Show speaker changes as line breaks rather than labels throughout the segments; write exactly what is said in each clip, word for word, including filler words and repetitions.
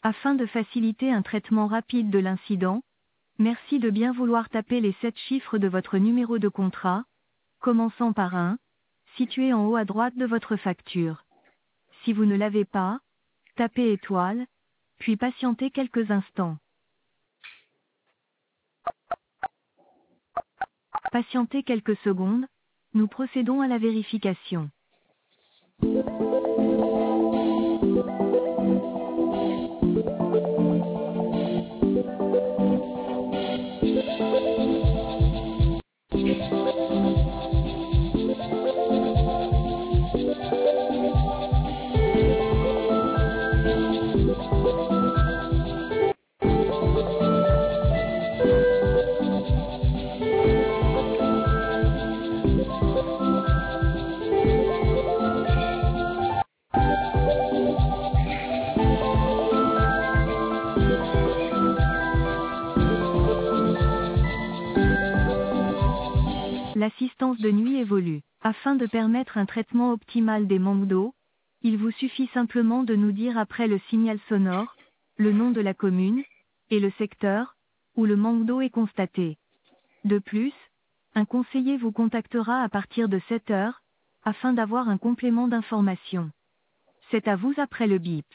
Afin de faciliter un traitement rapide de l'incident, merci de bien vouloir taper les sept chiffres de votre numéro de contrat, commençant par un, situé en haut à droite de votre facture. Si vous ne l'avez pas, tapez étoile, puis patientez quelques instants. Patientez quelques secondes, nous procédons à la vérification. L'assistance de nuit évolue. Afin de permettre un traitement optimal des manques d'eau, il vous suffit simplement de nous dire après le signal sonore, le nom de la commune, et le secteur, où le manque d'eau est constaté. De plus, un conseiller vous contactera à partir de sept heures, afin d'avoir un complément d'information. C'est à vous après le bip.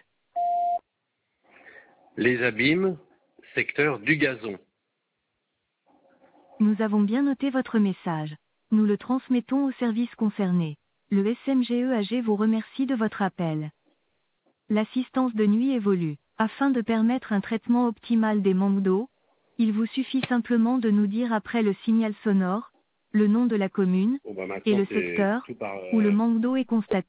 Les Abîmes, secteur du Gazon.
Nous avons bien noté votre message. Nous le transmettons au service concerné. Le S M G E A G vous remercie de votre appel. L'assistance de nuit évolue. Afin de permettre un traitement optimal des manques d'eau, il vous suffit simplement de nous dire après le signal sonore, le nom de la commune,
Bon, bah
et
maintenant,
le
c'est
secteur,
tout par,
où le
euh,
manque d'eau est constaté.